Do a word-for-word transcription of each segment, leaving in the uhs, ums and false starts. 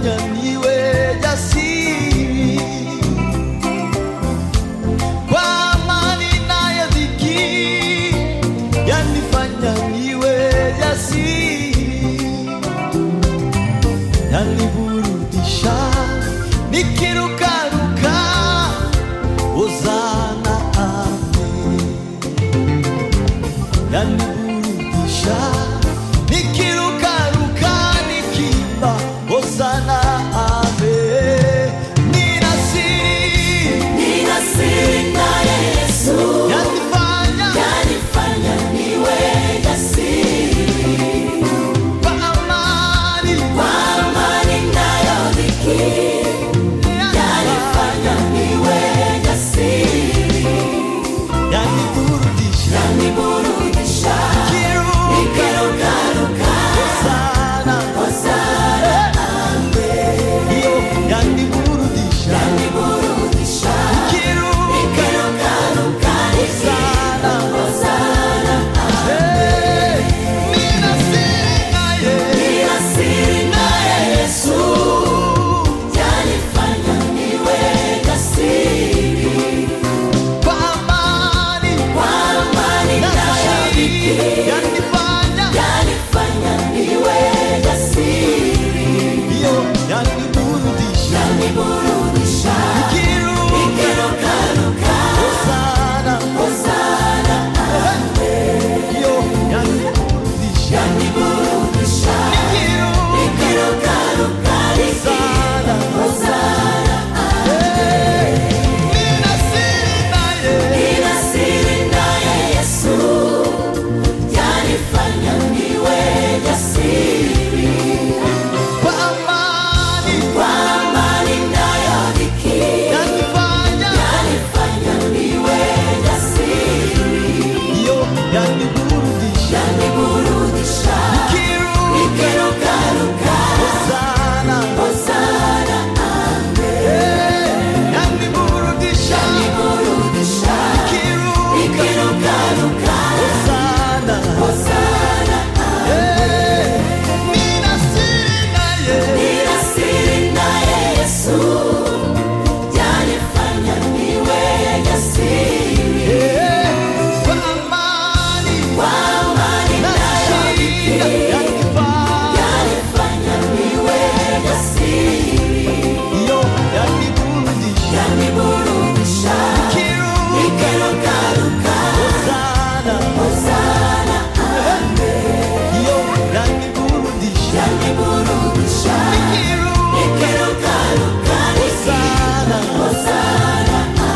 yanifanya niwe jasiri, kwa amani nayo dhiki yanifanya niwe jasiri, yaniburudisha nikirukaruka, Hosana amen. Yaniburudisha nikirukaruka, nikimba Hosana amen. Nina siri, nina siri na Yesu, yanifanya yanifanya niwe jasiri, kwa amani kwa amani nayo dhiki yanifanya niwe jasiri, yaniburudisha yaniburudisha nikirukaruka, Hosana Hosana amen. Iyo yaniburudisha yaniburudisha nikirukaruka, Hosana Hosana amen. Nina siri naye, nina siri naye Yesu, yanifanya niwe jasiri, kwa amani kwa amani nayo dhiki yanifanya yanifanya niwe jasiri, iyo yaniburudisha yaniburudisha nikirukaruka, Hosana Hosana amen. Iyo yaniburudisha yaniburudisha nikirukaruka, Hosana Hosana amen. Nina siri naye, nina siri naye Yesu, yanifanya niwe jasiri, kwa amani kwa amani nayo dhiki yanifanya yanifanya niwe jasiri, iyo yaniburudisha yaniburudisha nikirukaruka, Hosana Hosana amen. Yaniburudisha yaniburudisha nikirukaruka, Hosana Hosana amen. Nina siri naye, nina siri naye Yesu, yanifanya niwe jasiri, kwa amani kwa amani nayo dhiki yanifanya niwe jasiri, iyo yaniburudisha yaniburudisha nikirukaruka, Hosana Hosana amen. Iyo yaniburudisha yaniburudisha nikirukaruka, Hosana Hosana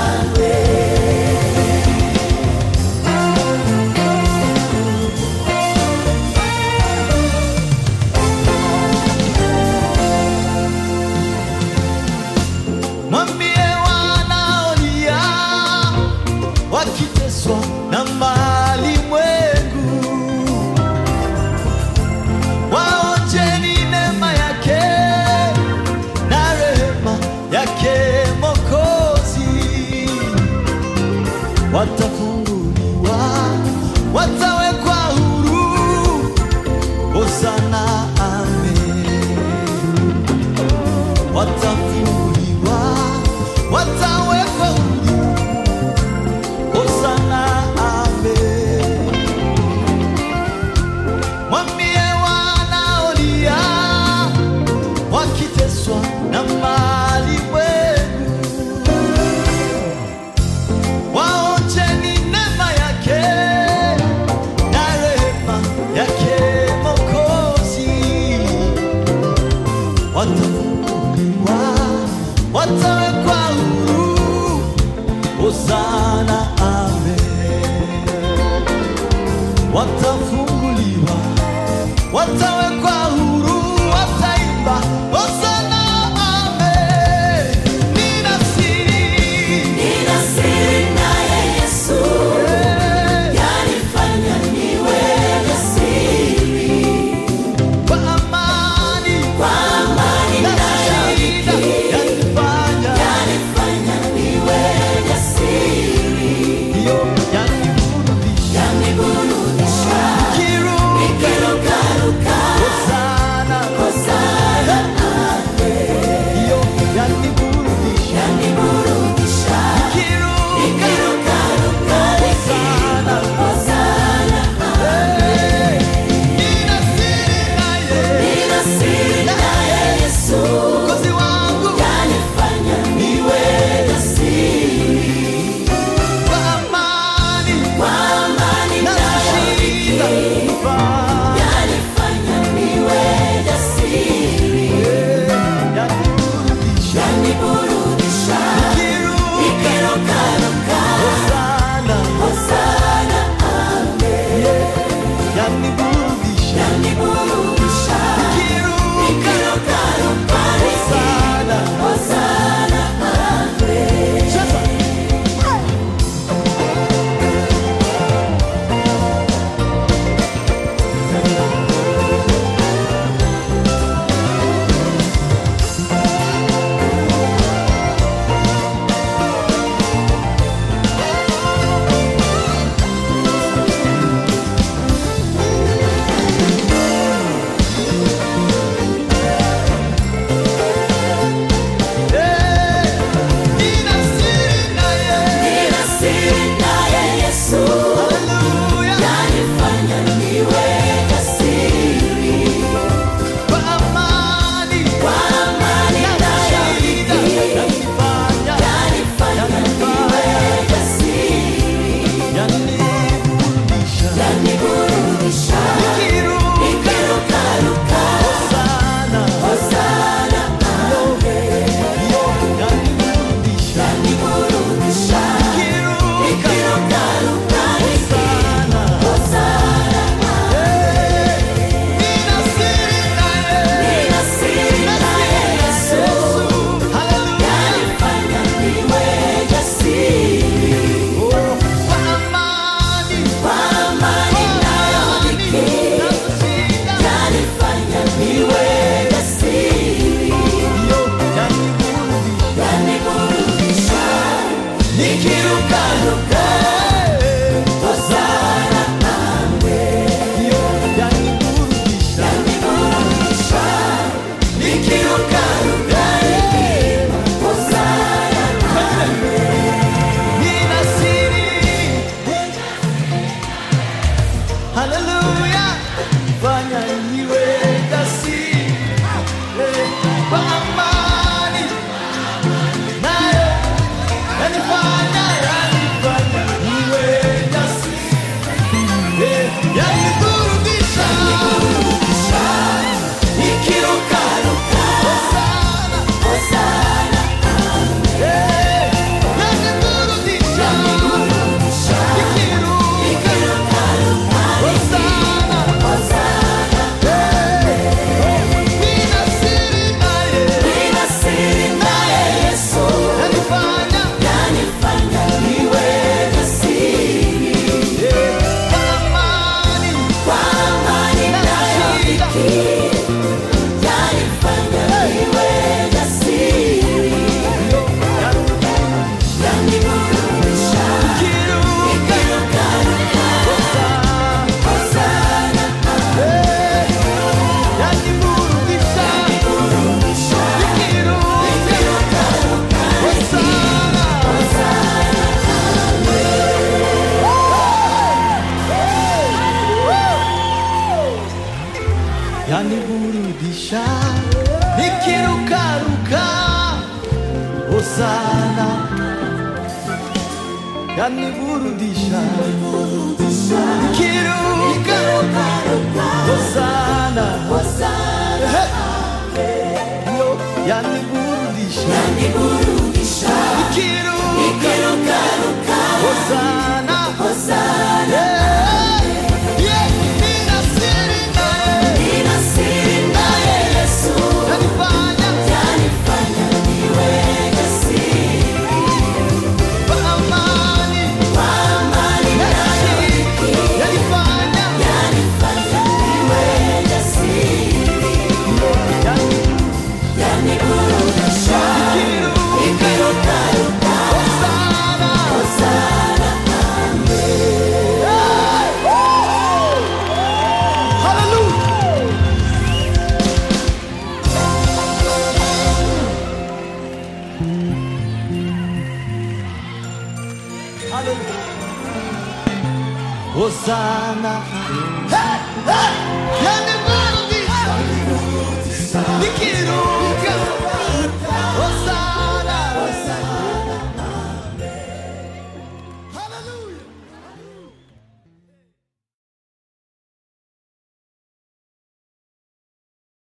mwambie wanaolia wakiteswa na malimwengu, waonjeni neema yake na rehema yake Mwokozi, watafunguliwa, watawekwa huru, Hosana amen. Watafunguliwa, watawekwa huru, Hosana amen. Mwambie wanaolia wakiteswa na malimwengu, waonjeni neema yake na rehema yake Mwokozi, watafunguliwa, watawekwa huru, Hosana amen. Watafunguliwa, watawekwa huru, wataimba Hosana amen. Nina siri, nina siri naye Yesu, yanifanya niwe jasiri, kwa amani kwa amani nayo dhiki yanifanya yanifanya niwe jasiri, iyo yaniburudisha yaniburudisha nikirukaruka, Hosana Nikirukaruka Hosana, yaniburudisha. Nikirukaruka Hosana, yo yaniburudisha. Nikirukaruka Hosana, yeah, yeah, ninasiri naye, ninasiri naye Yesu, yanifanya, yanifanya niwe jasiri. Kwa amani, kwa amani nashiriki, yanifanya, yanifanya niwe jasiri. Yaniburudisha. Nikirukaruka Hosana, Hosana, amen. Hallelujah. Hallelujah. Hosana, hey, hey, yaniburudisha. Nikirukaruka